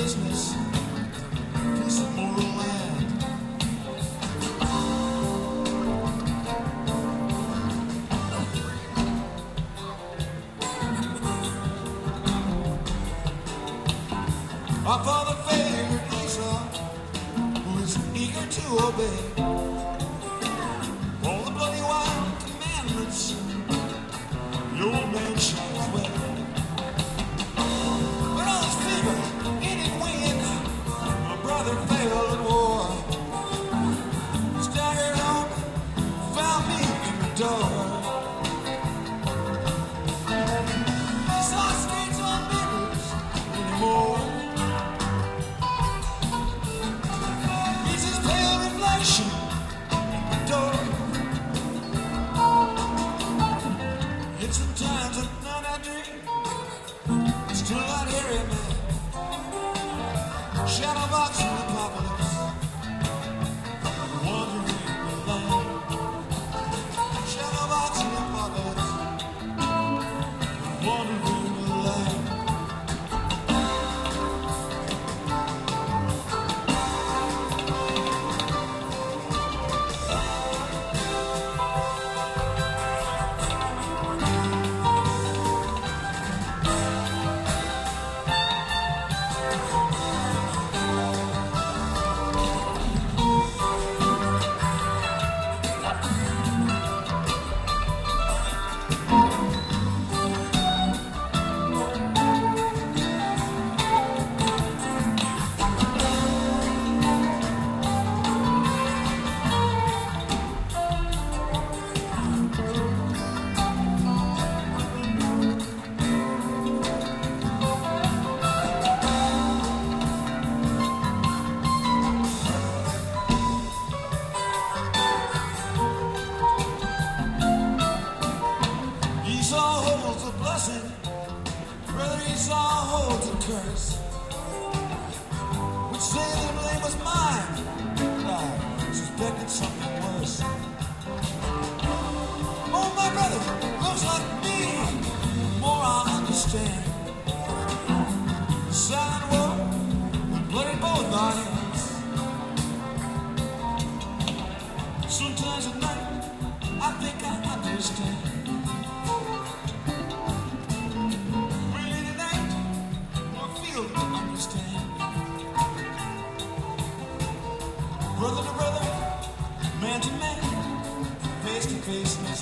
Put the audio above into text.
business, piece of moral land. Our father favored Esau, who is eager to obey all the bloody wild commandments. The old man shines well. But all his fever, he didn't win. My brother failed at war. Staggered home, found me in the door. Esau streets on mirrors anymore. He's his pale reflection in the door. It's sometimes at night I dream, still not hearing me. Shadow box in the apocalypse, wandering alone. Shadow box in the apocalypse, wandering alone. Esau holds a blessing, brother Esau holds a curse. Would say the blame was mine, but I suspected something worse. Oh, my brother looks like me, the more I understand. The silent war will bloody both our hands. Sometimes at night I think I understand. Brother to brother, man to man, face to face.